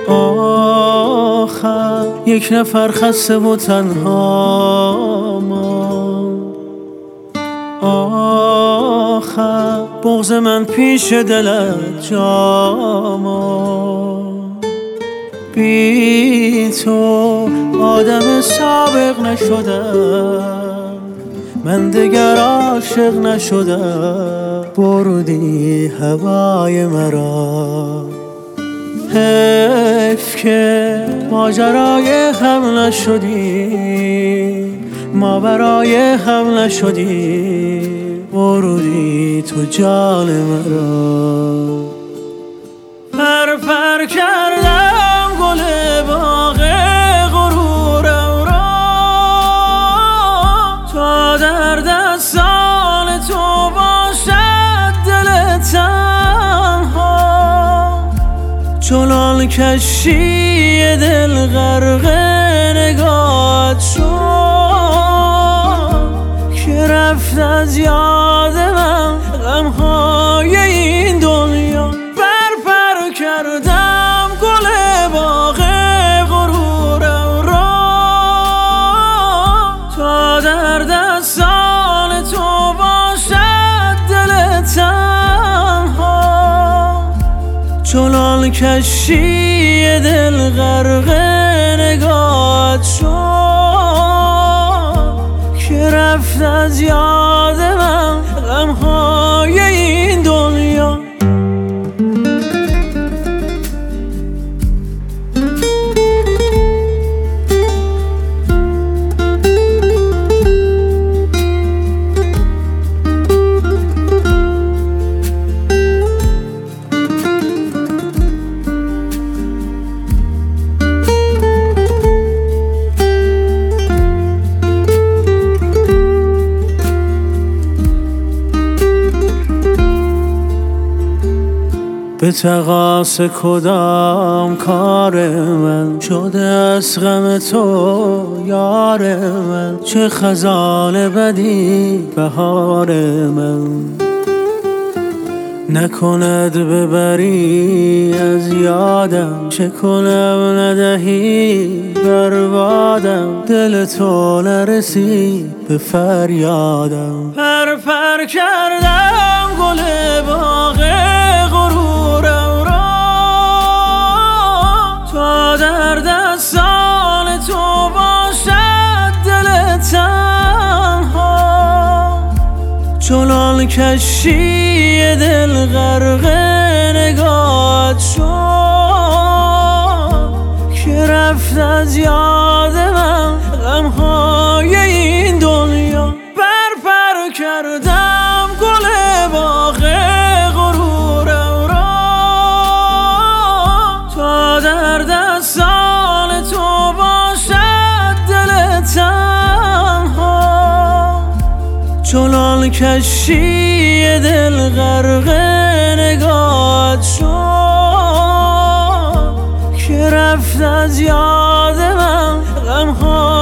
آخر یک نفر خسته و تنها ما، آخر بغض من پیش دلت جاما. بی تو آدم سابق نشدم، من دگر عاشق نشدم. بردی هوای مرا، حیف که ماجرای هم نشدی، ما برای هم نشدی. بردی تو جان مرا. پر پر کردم گل باغ غرورم را، تا در دستان تو باشد دل تنها. چنان کشتی دل غرق نگاهت شد که رفت از یاد من غمهای این دنیا. پر کردم گل باغ غرورم را، تا در دستان تو باشد دل تنها. چنان کشتی دل غرق نگاهت شد که رفت از یاد من غمهای این دنیا. به تقاص کدام کار من شده از غم تو یار من؟ چه خزان بدی بهار من، نکند ببری از یادم. چه کنم ندهی بربادم، دل تو نرسید به فریادم. پر پر کردم گل باغ غرورم را، تا در دستان تو باشد دل تنها. چنان کشتی دل غرق نگاهت شد که رفت از یاد من غمهای این دنیا. پر کردم گل باغ غرورم را، تا در دستان تو باشد دل تنها. چنان کشتی دل غرق نگاهت شد که رفت از یاد من غمها